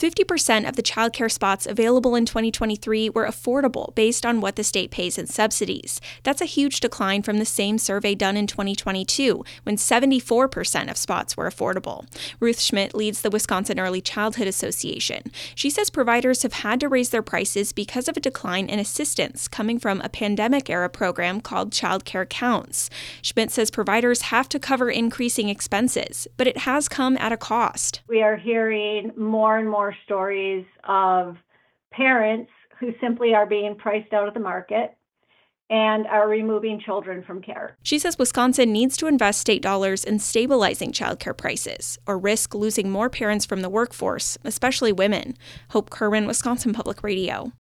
50% of the childcare spots available in 2023 were affordable based on what the state pays in subsidies. That's a huge decline from the same survey done in 2022, when 74% of spots were affordable. Ruth Schmidt leads the Wisconsin Early Childhood Association. She says providers have had to raise their prices because of a decline in assistance coming from a pandemic-era program called Child Care Counts. Schmidt says providers have to cover increasing expenses, but it has come at a cost. We are hearing more and more stories of parents who simply are being priced out of the market and are removing children from care. She says Wisconsin needs to invest state dollars in stabilizing childcare prices, or risk losing more parents from the workforce, especially women. Hope Kerwin, Wisconsin Public Radio.